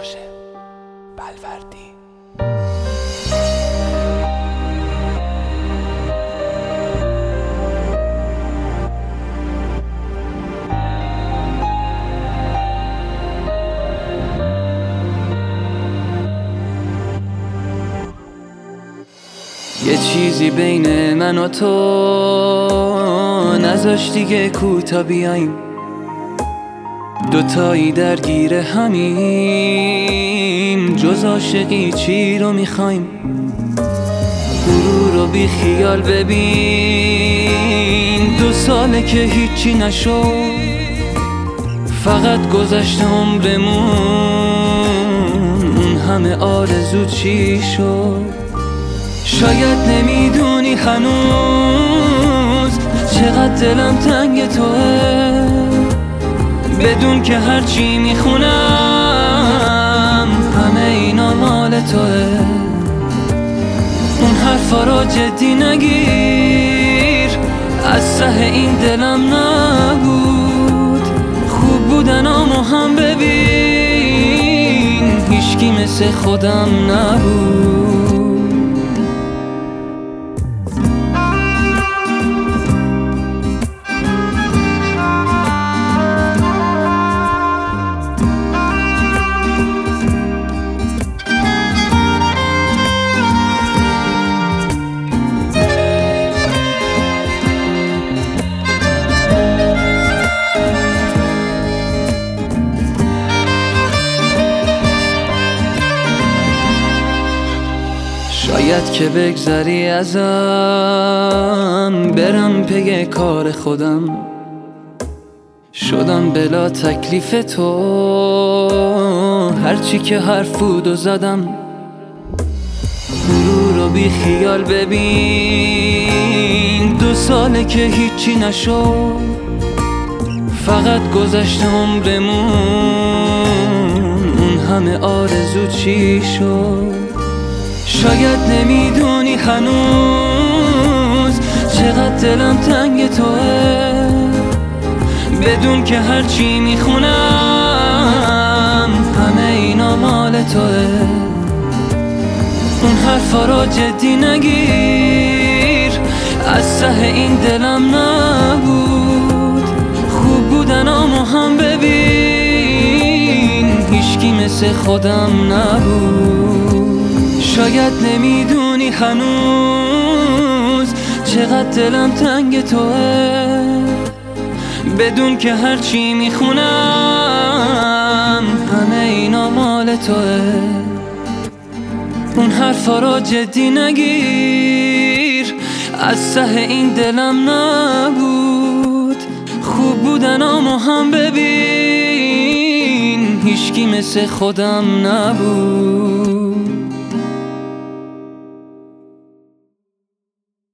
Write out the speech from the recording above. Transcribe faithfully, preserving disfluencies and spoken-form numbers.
هاشم بلوردی. یه چیزی بین من و تو نذاشتی که کوتا بیایم، دوتایی درگیر همیم، جز عاشقی چی رو میخوایم؟ غرور رو بی خیال ببین، دو ساله که هیچی نشد، فقط گذشت عمرمون، اون همه آرزو چی شد؟ شاید نمیدونی هنوز چقدر دلم تنگ توه، بدون که هرچی میخونم همه اینا مال توه. اون حرفا رو جدی نگیر، از ته این دلم نبود، خوب بودن آمو هم ببین، هیچکی مثل خودم نبود. شاید که بگذری ازم، برم پی کار خودم، شدم بلا تکلیف تو، هرچی که حرف بود و زدم. غرور رو بی خیال ببین، دو ساله که هیچی نشد، فقط گذشت عمرمون، اون همه آرزو چی شد؟ شاید نمیدونی هنوز چقدر دلم تنگ توه، بدون که هرچی میخونم همه اینا مال توه. اون حرفا رو جدی نگیر، از ته این دلم نبود، خوب بودن آمو هم ببین، هیچکی مثل خودم نبود. شاید نمیدونی هنوز چقدر دلم تنگ توه، بدون که هرچی میخونم همه اینا مال توه. اون حرفا رو جدی نگیر، از ته این دلم نبود، خوب بودن آمو هم ببین، هیچکی مثل خودم نبود.